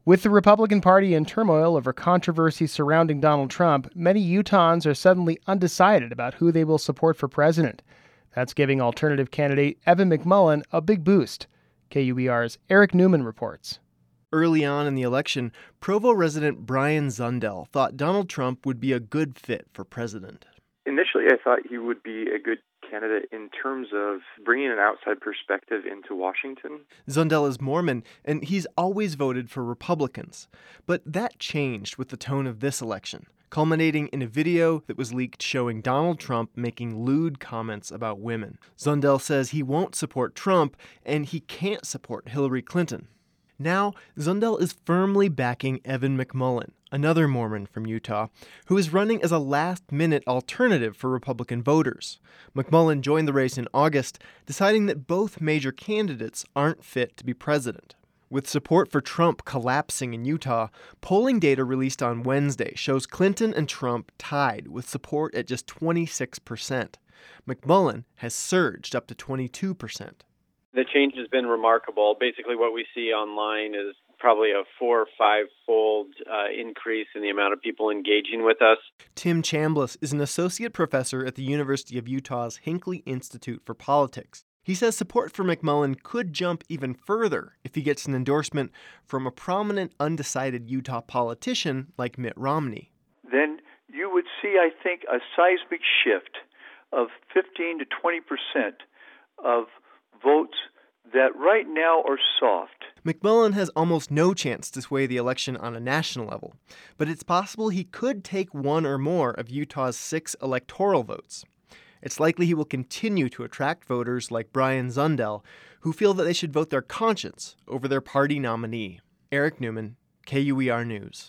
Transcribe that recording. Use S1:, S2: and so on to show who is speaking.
S1: With the Republican Party in turmoil over controversy surrounding Donald Trump, many Utahns are suddenly undecided about who they will support for president. That's giving alternative candidate Evan McMullin a big boost. KUER's Eric Newman reports.
S2: Early on in the election, Provo resident Brian Zundel thought Donald Trump would be a good fit for president.
S3: Initially, I thought he would be a good candidate in terms of bringing an outside perspective into Washington.
S2: Zundel is Mormon, and he's always voted for Republicans. But that changed with the tone of this election, culminating in a video that was leaked showing Donald Trump making lewd comments about women. Zundel says he won't support Trump, and he can't support Hillary Clinton. Now, Zundel is firmly backing Evan McMullin, another Mormon from Utah, who is running as a last-minute alternative for Republican voters. McMullin joined the race in August, deciding that both major candidates aren't fit to be president. With support for Trump collapsing in Utah, polling data released on Wednesday shows Clinton and Trump tied with support at just 26%. McMullin has surged up to 22%.
S4: The change has been remarkable. Basically, what we see online is probably a 4 or 5-fold increase in the amount of people engaging with us.
S2: Tim Chambliss is an associate professor at the University of Utah's Hinckley Institute for Politics. He says support for McMullin could jump even further if he gets an endorsement from a prominent undecided Utah politician like Mitt Romney.
S5: Then you would see, I think, a seismic shift of 15 to 20% of votes that right now are soft.
S2: McMullin has almost no chance to sway the election on a national level, but it's possible he could take one or more of Utah's 6 electoral votes. It's likely he will continue to attract voters like Brian Zundel, who feel that they should vote their conscience over their party nominee. Eric Newman, KUER News.